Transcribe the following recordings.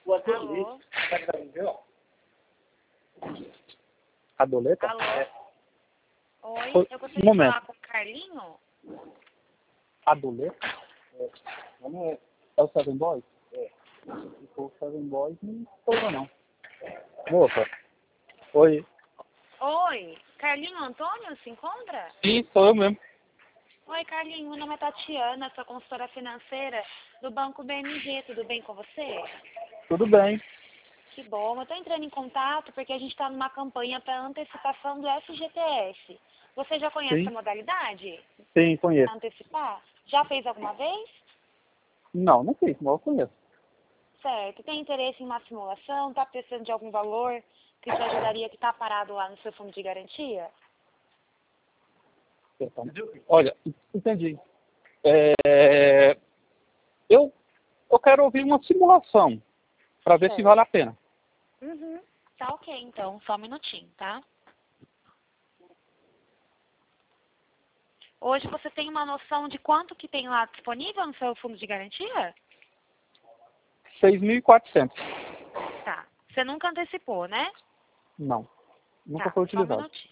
Alô? A doleta? Alô? Oi, Oi, eu gostaria um de momento. falar com o Carlinho. A doleta? É o Seven Boys? É. Se for o Seven Boys, não foi não. Moça. Oi. Oi, Carlinho Antônio se encontra? Sim, sou eu mesmo. Oi, Carlinho, meu nome é Tatiana, sou consultora financeira do Banco BMG, tudo bem com você? Tudo bem. Que bom, eu estou entrando em contato porque a gente está numa campanha para antecipação do FGTS. Você já conhece Sim. a modalidade? Sim, conheço. Antecipar? Já fez alguma vez? Não, não fiz, mas eu conheço. Certo. Tem interesse em uma simulação? Está precisando de algum valor que te ajudaria que está parado lá no seu fundo de garantia? Olha, entendi. É, eu, eu quero ouvir uma simulação para ver se Certo. vale a pena. Uhum. Tá ok, então. Só um minutinho, tá? Hoje você tem uma noção de quanto que tem lá disponível no seu fundo de garantia? 6.400. Tá. Você nunca antecipou, né? Não, nunca Tá, foi só um utilizado. minutinho.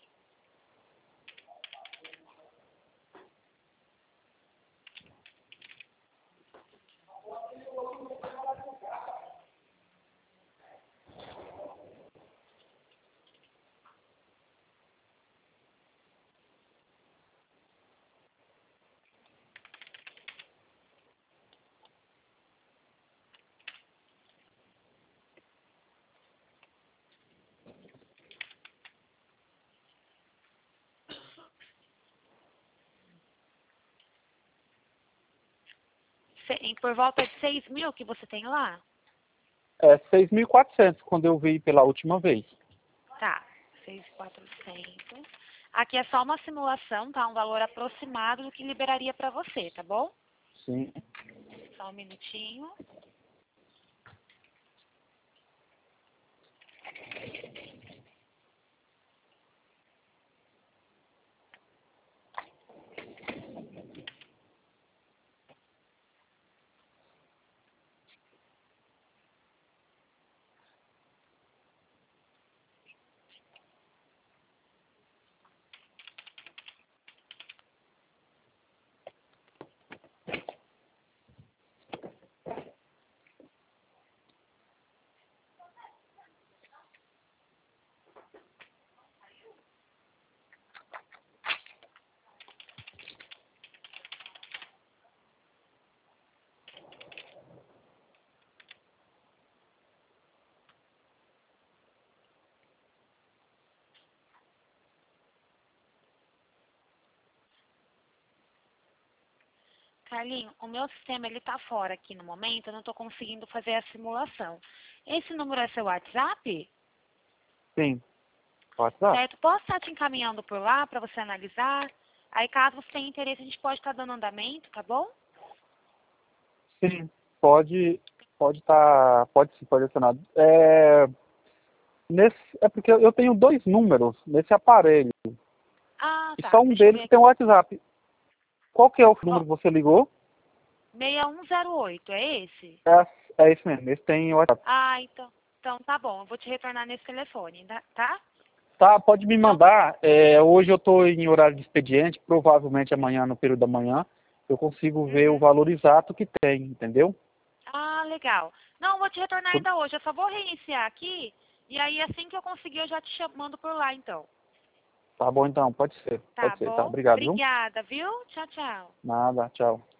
Por volta de 6 mil que você tem lá? É 6.400 quando eu vi pela última vez. Tá, 6.400. Aqui é só uma simulação, tá? Um valor aproximado do que liberaria para você, tá bom? Sim. Só um minutinho. Carlinho, o meu sistema ele tá fora aqui no momento, eu não tô conseguindo fazer a simulação. Esse número é seu WhatsApp? Sim. WhatsApp? Certo? Posso estar te encaminhando por lá para você analisar? Aí, caso você tenha interesse, a gente pode estar dando andamento, tá bom? Sim. Pode sim, pode acionar. É porque eu tenho dois números nesse aparelho. Ah, E tá. só um Deixa eu ver deles tem o aqui. WhatsApp. Qual que é o Ó, número que você ligou? 6108, é esse? É esse mesmo, esse tem o WhatsApp. Ah, então tá bom. Eu vou te retornar nesse telefone, tá? Tá, pode me Então, mandar. Hoje eu estou em horário de expediente, provavelmente amanhã, no período da manhã, eu consigo ver o uhum. valor exato que tem, entendeu? Ah, legal. Não, eu vou te retornar ainda hoje. Eu só vou reiniciar aqui. E aí, assim que eu conseguir, eu já te mando por lá, então. Tá bom então, pode ser, Tá tá. bom? Obrigado, viu? Obrigada, viu? Tchau, tchau. Nada, tchau.